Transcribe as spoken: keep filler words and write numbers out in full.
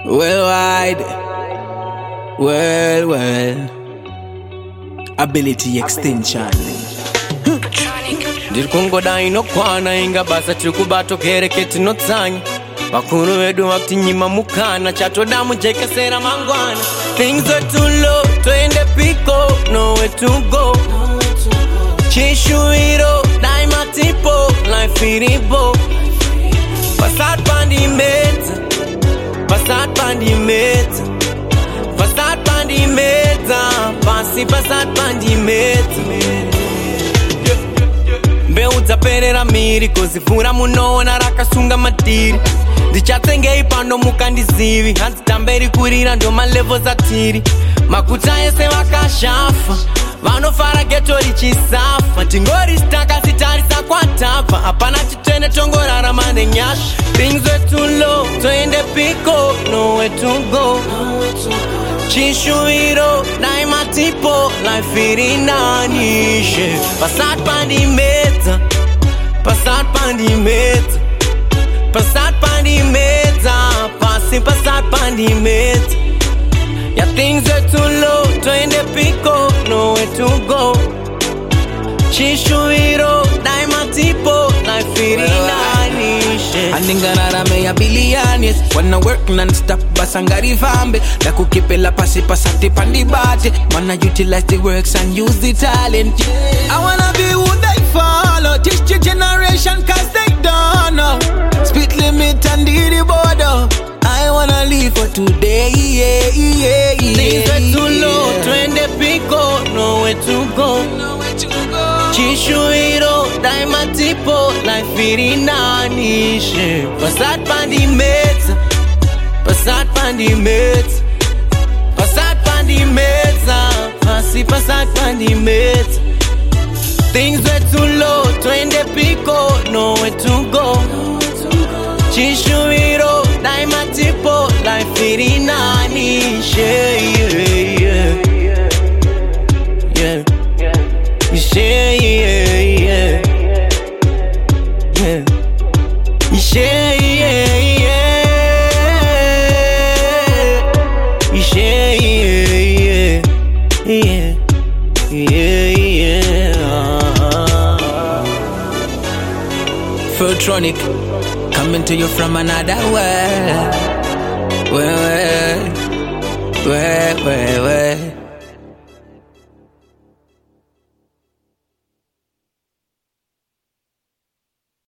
Worldwide, well, well, ability extension. Dirkungo daino kwana inga basa chukubato kereketi no tsanyi bakuru wedu waktinyima mukana chato damu jeke sera mangwana. Things are too low, twende piko, nowhere to go. Chishu hiro, daima tipo, life iribo. Passat pandi meta, passat pandi meta, passat pandi meta, passi passat pandi meta. Mbeuza perera miri, kozifura munoona rakasunga matiri. Ndichatenge ipando mukandizivi, hanzi tamberi kurira ndo malevo atiri. Makuta yese wakashafa, vanofara geto richisafa. Tingori staka sitarisa kwa tapa, hapana chitene tongorara mane nyasha. Things were too low, twende piko, nowhere to go. Chishu hiro, daima tipo, life irinanishe. Passat pandi meta, passat pandi meta, passat pandi meta, passi passat pandi meta. Yeah, things are too low, twende piko, nowhere to go. Chishu hiro, daima tipo, life irinanishe. Aningarara meya billions, wanna work non-stop basangari vambe. Daku kipela pasi pasati pandi bate. Wanna utilize the works and use the talent, yeah. I wanna be who they follow, teach the generation cause they don't know. Speed limit and the border. I wanna live for today, yeah, yeah, yeah. Things are too low, twende piko, nowhere to go. Chishu hiro, daima tipo, life irinanishe. Passat pandi meta, passat pandi meta, passat pandi meta, passi passat pandi meta. Things were too low, twende piko, nowhere to go. Chishu hiro, daima tipo, life irinanishe, yeah, yeah. Yeah. Yeah, yeah, yeah, yeah, yeah, yeah, yeah, yeah, yeah, yeah. Furtronic, coming to you from another world. Well, well, well, well, well.